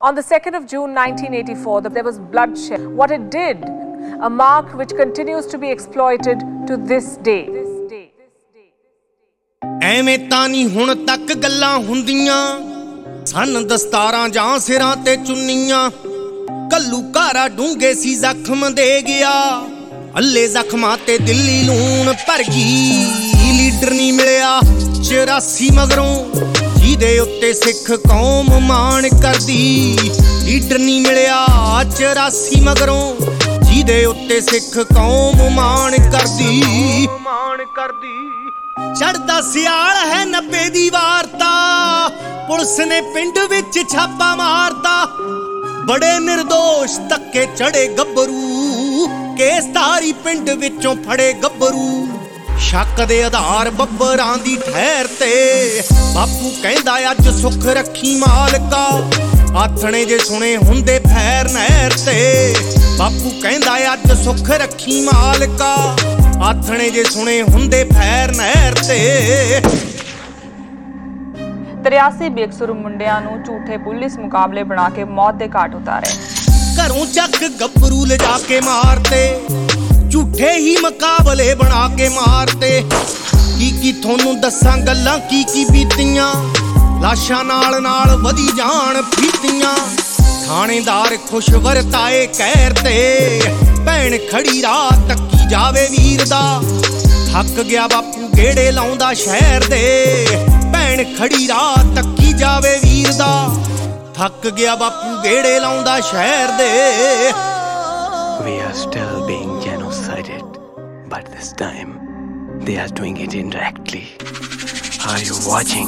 On the 2nd of June 1984, there was bloodshed. What it did, a mark which continues to be exploited to this day. ਐਵੇਂ ਤਾਂ ਨਹੀਂ ਹੁਣ ਤੱਕ ਗੱਲਾਂ ਹੁੰਦੀਆਂ ਸਨ ਦਸਤਾਰਾਂ ਜਾਂ ਸਿਰਾਂ ਤੇ ਚੁੰਨੀਆਂ ਕੱਲੂ ਘਾਰਾ ਡੂੰਘੇ ਸੀ ਜ਼ਖਮ ਦੇ ਗਿਆ ਅੱਲੇ ਜ਼ਖਮਾਂ ਤੇ ਦਿੱਲੀ ਲੂਣ ਭਰ ਗਈ ਲੀਡਰ ਨਹੀਂ ਮਿਲਿਆ 84 ਮਗਰੋਂ ਜਿਹਦੇ ਉੱਤੇ ਸਿੱਖ ਕੌਮ ਮਾਣ ਕਰਦੀ ਲੀਡਰ ਨਹੀਂ ਮਿਲਿਆ 84 ਮਗਰੋਂ ਜਿਹਦੇ ਉੱਤੇ ਸਿੱਖ ਕੌਮ ਮਾਣ ਕਰਦੀ ਚੜਦਾ ਸਿਆਲ ਹੈ 90 ਦੀ ਵਾਰਤਾ ਪੁਲਿਸ ਨੇ ਪਿੰਡ ਵਿੱਚ ਛਾਪਾ ਮਾਰਤਾ ਬੜੇ ਨਿਰਦੋਸ਼ ਧੱਕੇ ਚੜੇ ਗੱਭਰੂ ਕੇਸ ਧਾਰੀ ਪਿੰਡ ਵਿੱਚੋਂ ਫੜੇ ਗੱਭਰੂ ਸ਼ੱਕ ਦੇ ਆਧਾਰ ਬੱਬਰਾਂ ਦੀ ਠਹਿਰ ਤੇ ਬਾਪੂ ਕਹਿੰਦਾ ਅੱਜ ਸੁੱਖ ਰੱਖੀ ਮਾਲਕਾ ਆਥਣੇ ਜੇ ਸੁਣੇ ਹੁੰਦੇ ਫੈਰ ਨਹਿਰ ਤੇ ਬਾਪੂ ਕਹਿੰਦਾ ਅੱਜ ਸੁੱਖ ਰੱਖੀ ਮਾਲਕਾ ਆਥਣੇ ਜੇ ਸੁਣੇ ਹੁੰਦੇ ਫੈਰ ਨਹਿਰ ਤੇ 83 ਬੇਕਸੂਰ ਮੁੰਡਿਆਂ ਨੂੰ ਝੂਠੇ ਪੁਲਿਸ ਮੁਕਾਬਲੇ ਬਣਾ ਕੇ ਮੌਤ ਦੇ ਘਾਟ ਉਤਾਰੇ ਘਰੋਂ ਚੱਕ ਗੱਭਰੂ ਲਿਜਾ ਕੇ ਮਾਰਤੇ ਝੂਠੇ ਹੀ ਮੁਕਾਬਲੇ ਬਣਾ ਕੇ ਮਾਰਤੇ ਕੀ ਤੁਹਾਨੂੰ ਦੱਸਾਂ ਗੱਲਾਂ ਕੀ ਬੀਤੀਆਂ ਲਾਸ਼ਾਂ ਨਾਲ ਵਧੀ ਜਾਣ ਫੀਤੀਆਂ ਥਾਣੇਦਾਰ ਖੁਸ਼ ਵਰਤਾਏ ਕਹਿਰ ਤੇ ਭੈਣ ਖੜੀ ਰਾਤ ਤੱਕੀ ਜਾਵੇ ਵੀਰ ਦਾ ਥੱਕ ਗਿਆ ਬਾਪੂ ਗੇੜੇ ਲਾਉਂਦਾ ਸ਼ਹਿਰ ਦੇ ਭੈਣ ਖੜੀ ਰਾਤ ਤੱਕੀ ਜਾਵੇ ਵੀਰ ਦਾ ਥੱਕ ਗਿਆ ਬਾਪੂ ਗੇੜੇ ਲਾਉਂਦਾ ਸ਼ਹਿਰ ਦੇ We are still being genocided, but this time they are doing it indirectly. Are you watching?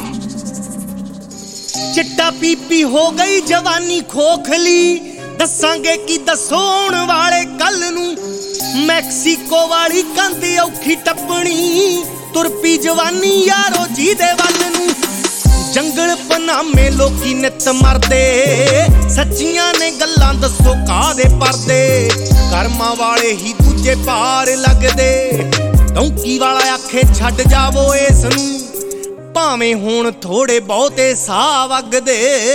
चिट्टा पीपी हो गई जवानी खोखली दसांगे की दसो आउण वाले कल नूं मैक्सीको वाली कंध औखी टप्पणी तुर पी जवानी यारो जी दे वल नूं जंगल पनामे लोकी नित मरदे सच्चियां ने गल्लां दसो कादे परदे कर्मां वाले ही दूजे पार लगदे डौंकी वाला आखे छड्ड जावो इस नूं ਭਾਵੇਂ ਹੁਣ ਥੋੜੇ ਬਹੁਤੇ ਸਾਹ ਵਗਦੇ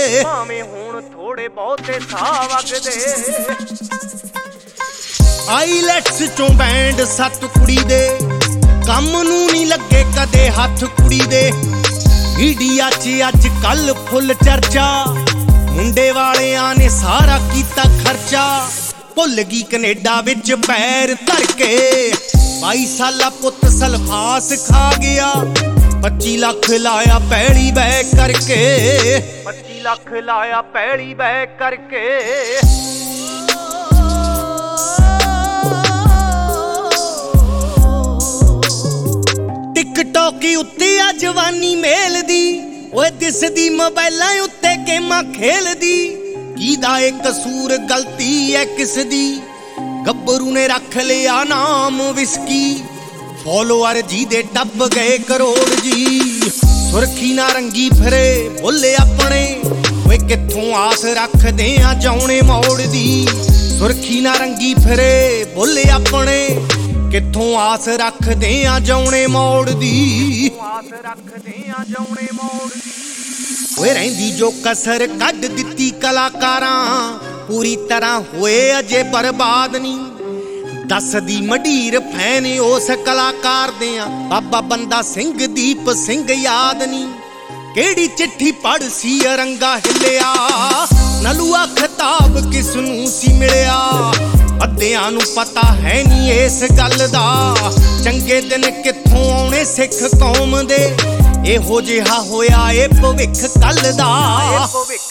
ਆਈਲੈਟਸ ਚੋਂ ਬੈਂਡ 7 ਕੁੜੀ ਦੇ ਕੰਮ ਨੂੰ ਨਹੀਂ ਲੱਗੇ ਕਦੇ ਹੱਥ ਕੁੜੀ ਦੇ ਮੀਡੀਆ 'ਚ ਅੱਜ ਕੱਲ ਫੁੱਲ ਚਰਚਾ ਮੁੰਡੇ ਵਾਲਿਆਂ ਨੇ ਸਾਰਾ ਕੀਤਾ ਖਰਚਾ ਭੁੱਲ ਗਈ ਕੈਨੇਡਾ ਵਿੱਚ ਪੈਰ ਧਰ ਕੇ 22 ਸਾਲਾ ਪੁੱਤ ਸਲਫਾਸ ਖਾ ਗਿਆ 25 ਲੱਖ ਲਾਇਆ ਪੈਲੀ ਬੈ ਕਰਕੇ 25 ਲੱਖ ਲਾਇਆ ਪੈਲੀ ਬੈ ਕਰਕੇ ਟਿਕਟੌਕ ਉੱਤੇ ਆ ਜਵਾਨੀ ਮੇਲਦੀ ਓਏ ਦਿਸਦੀ ਮੋਬਾਈਲਾਂ ਉੱਤੇ ਗੇਮਾਂ ਖੇਲਦੀ ਕਿਹਦਾ ਏ ਕਸੂਰ ਗਲਤੀ ਐ ਕਿਸ ਦੀ ਗੱਭਰੂ ਨੇ ਰੱਖ ਲਿਆ ਨਾਮ ਵਿਸਕੀ ਫੋਲੋਅਰ ਜੀ ਦੇ ਟੱਪ ਗਏ ਕਰੋੜ ਜੀ ਸੁਰਖੀ ਨਾ ਰੰਗੀ ਫਿਰੇ ਬੋਲੇ ਆਪਣੇ ਓਏ ਕਿੱਥੋਂ ਆਸ ਰੱਖਦੇ ਆ ਜਾਉਣੇ ਮੋੜ ਦੀ ਸੁਰਖੀ ਨਾ ਰੰਗੀ ਫਿਰੇ ਬੋਲੇ ਆਪਣੇ ਕਿੱਥੋਂ ਆਸ ਰੱਖਦੇ ਆ ਜਾਉਣੇ ਮੋੜ ਦੀ ਓਏ ਰਹਿੰਦੀ ਜੋ ਕਸਰ ਕੱਢ ਦਿੱਤੀ ਕਲਾਕਾਰਾਂ ਪੂਰੀ ਤਰ੍ਹਾਂ ਹੋਏ ਅਜੇ ਬਰਬਾਦ ਨਹੀਂ ਦੱਸਦੀ ਮਢੀਰ ਫੈਨ ਉਸ ਕਲਾਕਾਰ ਦੇ ਆ ਬਾਬਾ ਬੰਦਾ ਸਿੰਘ ਦੀਪ ਸਿੰਘ ਯਾਦ ਨਹੀਂ ਕਿਹੜੀ ਚਿੱਠੀ ਪੜ੍ਹ ਸੀ ਰੰਗਾ ਹਿੱਲਿਆ ਨਲੂਆ ਖਿਤਾਬ ਕਿਸ ਨੂੰ ਸੀ ਮਿਲਿਆ ਅੱਧਿਆਂ ਨੂੰ ਪਤਾ ਹੈ ਨਹੀਂ ਇਸ ਗੱਲ ਦਾ ਚੰਗੇ ਦਿਨ ਕਿੱਥੋਂ ਆਉਣੇ ਸਿੱਖ ਕੌਮ ਦੇ ਇਹੋ ਜਿਹਾ ਹੋਇਆ ਏ ਭਵਿੱਖ ਕੱਲ ਦਾ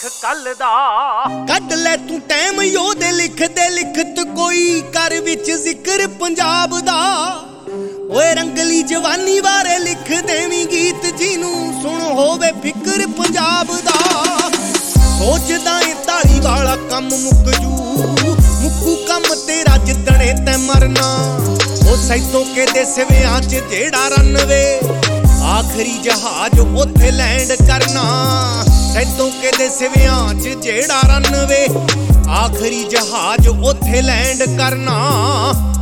ਕੱਢ ਲੈ ਤੂੰ ਟਾਈਮ ਯੋਧੇ ਲਿਖਦੇ ਲਿਖਤ ਕੋਈ ਕਰ ਵਿੱਚ ਜ਼ਿਕਰ ਪੰਜਾਬ ਦਾ ਓਏ ਰੰਗਲੀ ਜਵਾਨੀ ਬਾਰੇ ਲਿਖ ਦੇਵੀਂ ਗੀਤ ਜਿਹਨੂੰ ਸੁਣ ਹੋਵੇ ਫਿਕਰ ਪੰਜਾਬ ਦਾ ਸੋਚਦਾ ਏ ਧਾਲੀ ਵਾਲਾ ਕੰਮ ਮੁੱਕੂ ਕੰਮ ਤੇਰਾ ਜਿੱਦਣੇ ਤੇ ਮਰਨਾ ਉਹ ਸੈਦੋਂ ਕੇ ਦੇ ਸਿਵਿਆਂ 'ਚ ਜਿਹੜਾ ਰਨਵੇ ਆਖਰੀ ਜਹਾਜ਼ ਉੱਥੇ ਲੈਂਡ ਕਰਨਾ ਸੈਦੋਂ ਕੇ ਦੇ ਸਿਵਿਆਂ 'ਚ ਜਿਹੜਾ ਰਨਵੇ ਆਖਰੀ ਜਹਾਜ਼ ਉੱਥੇ ਲੈਂਡ ਕਰਨਾ